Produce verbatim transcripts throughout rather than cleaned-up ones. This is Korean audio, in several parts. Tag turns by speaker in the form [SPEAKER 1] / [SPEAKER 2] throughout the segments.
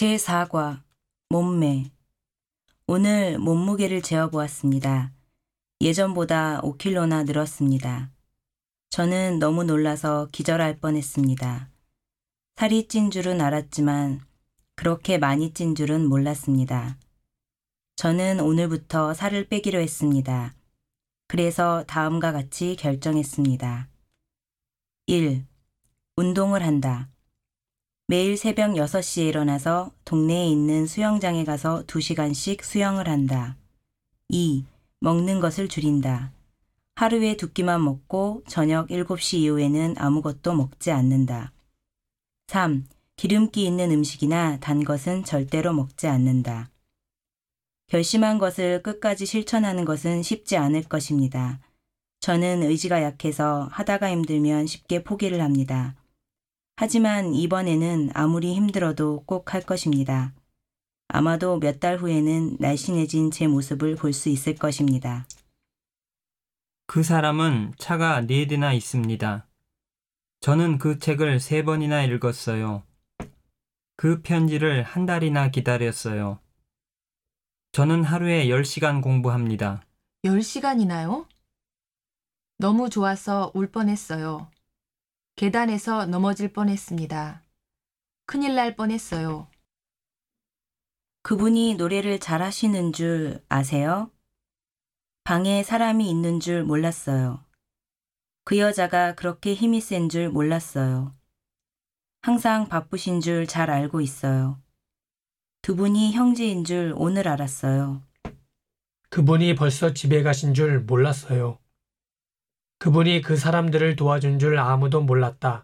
[SPEAKER 1] 제사 과 몸매. 오늘 몸무게를 재어보았습니다. 예전보다 오 킬로그램나 늘었습니다. 저는 너무 놀라서 기절할 뻔했습니다. 살이 찐 줄은 알았지만 그렇게 많이 찐 줄은 몰랐습니다. 저는 오늘부터 살을 빼기로 했습니다. 그래서 다음과 같이 결정했습니다. 일. 운동을 한다. 매일 새벽 여섯 시에 일어나서 동네에 있는 수영장에 가서 두 시간씩 수영을 한다. 이. 먹는 것을 줄인다. 하루에 두 끼만 먹고 저녁 일곱 시 이후에는 아무것도 먹지 않는다. 삼. 기름기 있는 음식이나 단 것은 절대로 먹지 않는다. 결심한 것을 끝까지 실천하는 것은 쉽지 않을 것입니다. 저는 의지가 약해서 하다가 힘들면 쉽게 포기를 합니다. 하지만 이번에는 아무리 힘들어도 꼭 할 것입니다. 아마도 몇 달 후에는 날씬해진 제 모습을 볼 수 있을 것입니다.
[SPEAKER 2] 그 사람은 차가 네 대나 있습니다. 저는 그 책을 세 번이나 읽었어요. 그 편지를 한 달이나 기다렸어요. 저는 하루에 열 시간 공부합니다.
[SPEAKER 3] 열 시간이나요? 너무 좋아서 울 뻔했어요. 계단에서 넘어질 뻔했습니다. 큰일 날 뻔했어요.
[SPEAKER 1] 그분이 노래를 잘하시는 줄 아세요? 방에 사람이 있는 줄 몰랐어요. 그 여자가 그렇게 힘이 센 줄 몰랐어요. 항상 바쁘신 줄 잘 알고 있어요. 두 분이 형제인 줄 오늘 알았어요.
[SPEAKER 4] 그분이 벌써 집에 가신 줄 몰랐어요. 그분이 그 사람들을 도와준 줄 아무도 몰랐다.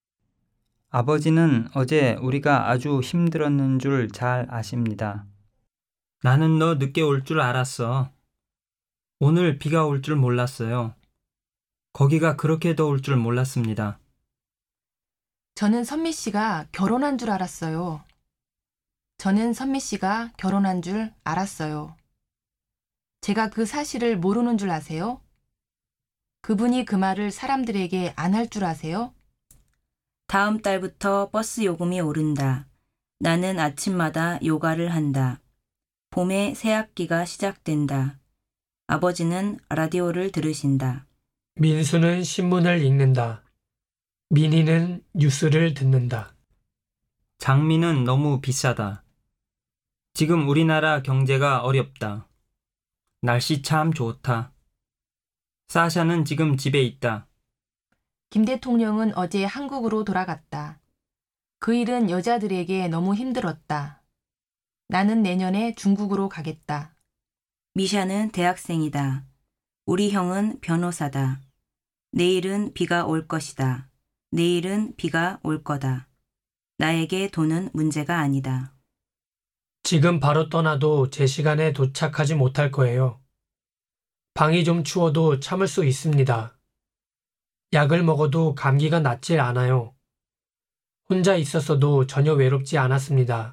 [SPEAKER 2] 아버지는 어제 우리가 아주 힘들었는 줄 잘 아십니다. 나는 너 늦게 올 줄 알았어. 오늘 비가 올 줄 몰랐어요. 거기가 그렇게 더울 줄 몰랐습니다.
[SPEAKER 3] 저는 선미 씨가 결혼한 줄 알았어요. 저는 선미 씨가 결혼한 줄 알았어요. 제가 그 사실을 모르는 줄 아세요? 그분이 그 말을 사람들에게 안 할 줄 아세요?
[SPEAKER 1] 다음 달부터 버스 요금이 오른다. 나는 아침마다 요가를 한다. 봄에 새 학기가 시작된다. 아버지는 라디오를 들으신다.
[SPEAKER 4] 민수는 신문을 읽는다. 민희는 뉴스를 듣는다.
[SPEAKER 2] 장미는 너무 비싸다. 지금 우리나라 경제가 어렵다. 날씨 참 좋다. 사샤는 지금 집에 있다.
[SPEAKER 3] 김 대통령은 어제 한국으로 돌아갔다. 그 일은 여자들에게 너무 힘들었다. 나는 내년에 중국으로 가겠다.
[SPEAKER 1] 미샤는 대학생이다. 우리 형은 변호사다. 내일은 비가 올 것이다. 내일은 비가 올 거다. 나에게 돈은 문제가 아니다.
[SPEAKER 4] 지금 바로 떠나도 제 시간에 도착하지 못할 거예요. 방이 좀 추워도 참을 수 있습니다. 약을 먹어도 감기가 낫질 않아요. 혼자 있었어도 전혀 외롭지 않았습니다.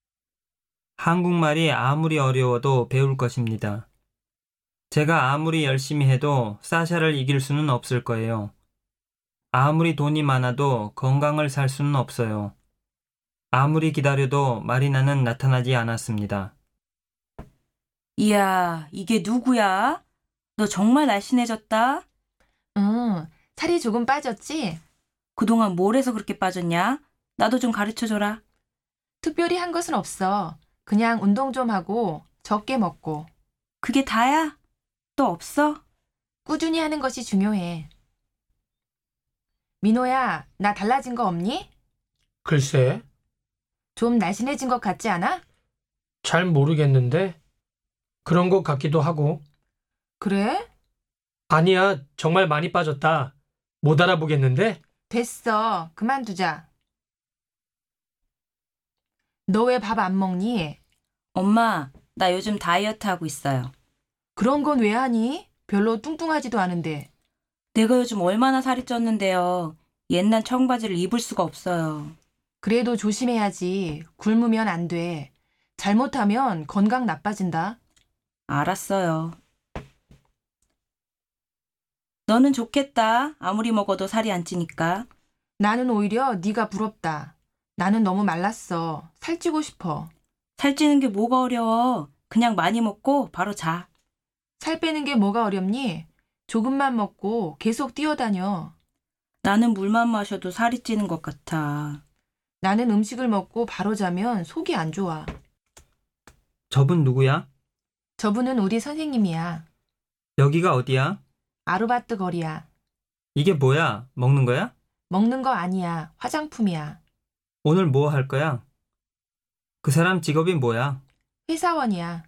[SPEAKER 2] 한국말이 아무리 어려워도 배울 것입니다. 제가 아무리 열심히 해도 사샤를 이길 수는 없을 거예요. 아무리 돈이 많아도 건강을 살 수는 없어요. 아무리 기다려도 마리나는 나타나지 않았습니다.
[SPEAKER 1] 이야, 이게 누구야? 너 정말 날씬해졌다?
[SPEAKER 3] 응, 살이 조금 빠졌지?
[SPEAKER 1] 그동안 뭘 해서 그렇게 빠졌냐? 나도 좀 가르쳐줘라.
[SPEAKER 3] 특별히 한 것은 없어. 그냥 운동 좀 하고 적게 먹고.
[SPEAKER 1] 그게 다야? 또 없어?
[SPEAKER 3] 꾸준히 하는 것이 중요해. 민호야, 나 달라진 거 없니?
[SPEAKER 4] 글쎄,
[SPEAKER 3] 좀 날씬해진 것 같지 않아?
[SPEAKER 4] 잘 모르겠는데 그런 것 같기도 하고.
[SPEAKER 3] 그래?
[SPEAKER 4] 아니야, 정말 많이 빠졌다. 못 알아보겠는데?
[SPEAKER 3] 됐어. 그만두자. 너 왜 밥 안 먹니?
[SPEAKER 1] 엄마, 나 요즘 다이어트 하고 있어요.
[SPEAKER 3] 그런 건 왜 하니? 별로 뚱뚱하지도 않은데.
[SPEAKER 1] 내가 요즘 얼마나 살이 쪘는데요. 옛날 청바지를 입을 수가 없어요.
[SPEAKER 3] 그래도 조심해야지. 굶으면 안 돼. 잘못하면 건강 나빠진다.
[SPEAKER 1] 알았어요. 너는 좋겠다. 아무리 먹어도 살이 안 찌니까.
[SPEAKER 3] 나는 오히려 네가 부럽다. 나는 너무 말랐어. 살찌고 싶어.
[SPEAKER 1] 살찌는 게 뭐가 어려워. 그냥 많이 먹고 바로 자.
[SPEAKER 3] 살 빼는 게 뭐가 어렵니? 조금만 먹고 계속 뛰어다녀.
[SPEAKER 1] 나는 물만 마셔도 살이 찌는 것 같아.
[SPEAKER 3] 나는 음식을 먹고 바로 자면 속이 안 좋아.
[SPEAKER 2] 저분 누구야?
[SPEAKER 3] 저분은 우리 선생님이야.
[SPEAKER 2] 여기가 어디야?
[SPEAKER 3] 아르바트 거리야.
[SPEAKER 2] 이게 뭐야? 먹는 거야?
[SPEAKER 3] 먹는 거 아니야. 화장품이야.
[SPEAKER 2] 오늘 뭐 할 거야? 그 사람 직업이 뭐야?
[SPEAKER 3] 회사원이야.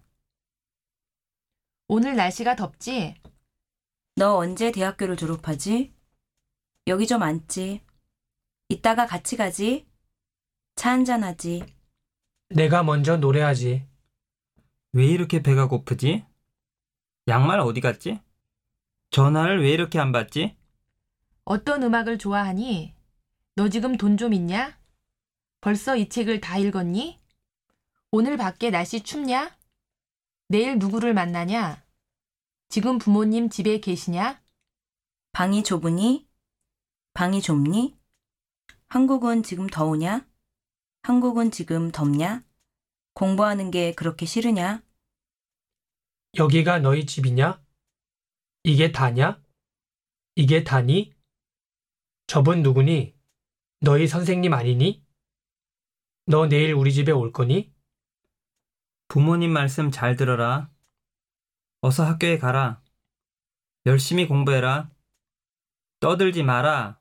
[SPEAKER 3] 오늘 날씨가 덥지?
[SPEAKER 1] 너 언제 대학교를 졸업하지? 여기 좀 앉지. 이따가 같이 가지. 차 한잔하지.
[SPEAKER 4] 내가 먼저 노래하지.
[SPEAKER 2] 왜 이렇게 배가 고프지? 양말 어디 갔지? 전화를 왜 이렇게 안 받지?
[SPEAKER 3] 어떤 음악을 좋아하니? 너 지금 돈 좀 있냐? 벌써 이 책을 다 읽었니? 오늘 밖에 날씨 춥냐? 내일 누구를 만나냐? 지금 부모님 집에 계시냐?
[SPEAKER 1] 방이 좁으니? 방이 좁니? 한국은 지금 더우냐? 한국은 지금 덥냐? 공부하는 게 그렇게 싫으냐?
[SPEAKER 4] 여기가 너희 집이냐? 이게 다냐? 이게 다니? 저분 누구니? 너희 선생님 아니니? 너 내일 우리 집에 올 거니?
[SPEAKER 2] 부모님 말씀 잘 들어라. 어서 학교에 가라. 열심히 공부해라. 떠들지 마라.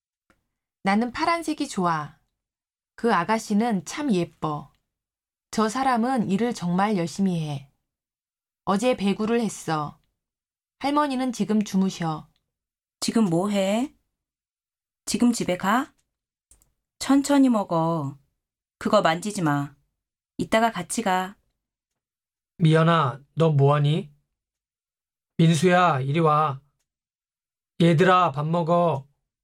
[SPEAKER 3] 나는 파란색이 좋아. 그 아가씨는 참 예뻐. 저 사람은 일을 정말 열심히 해. 어제 배구를 했어. 할머니는 지금 주무셔.
[SPEAKER 1] 지금 뭐 해? 지금 집에 가? 천천히 먹어. 그거 만지지 마. 이따가 같이 가.
[SPEAKER 4] 미연아, 너 뭐하니? 민수야, 이리 와. 얘들아, 밥 먹어.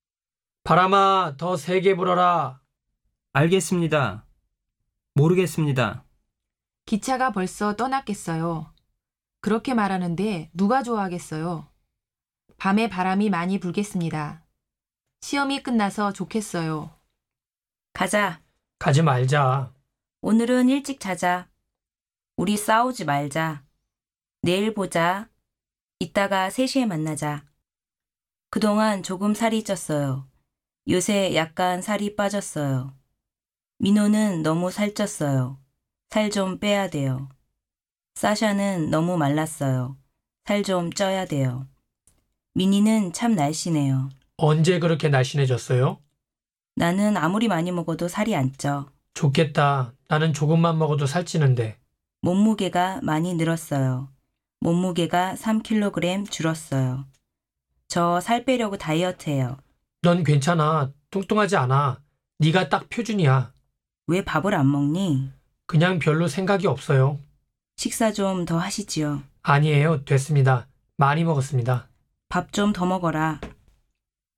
[SPEAKER 4] 바람아, 더 세게 불어라.
[SPEAKER 2] 알겠습니다. 모르겠습니다.
[SPEAKER 3] 기차가 벌써 떠났겠어요. 그렇게 말하는데 누가 좋아하겠어요. 밤에 바람이 많이 불겠습니다. 시험이 끝나서 좋겠어요.
[SPEAKER 1] 가자.
[SPEAKER 4] 가지 말자.
[SPEAKER 1] 오늘은 일찍 자자. 우리 싸우지 말자. 내일 보자. 이따가 세 시에 만나자. 그동안 조금 살이 쪘어요. 요새 약간 살이 빠졌어요. 민호는 너무 살쪘어요. 살 좀 빼야 돼요. 사샤는 너무 말랐어요. 살 좀 쪄야 돼요. 미니는 참 날씬해요.
[SPEAKER 4] 언제 그렇게 날씬해졌어요?
[SPEAKER 1] 나는 아무리 많이 먹어도 살이 안 쪄.
[SPEAKER 4] 좋겠다. 나는 조금만 먹어도 살찌는데.
[SPEAKER 1] 몸무게가 많이 늘었어요. 몸무게가 삼 킬로그램 줄었어요. 저 살 빼려고 다이어트해요.
[SPEAKER 4] 넌 괜찮아. 뚱뚱하지 않아. 네가 딱 표준이야.
[SPEAKER 1] 왜 밥을 안 먹니?
[SPEAKER 4] 그냥 별로 생각이 없어요.
[SPEAKER 1] 식사 좀 더 하시지요.
[SPEAKER 4] 아니에요. 됐습니다. 많이 먹었습니다.
[SPEAKER 1] 밥 좀 더 먹어라.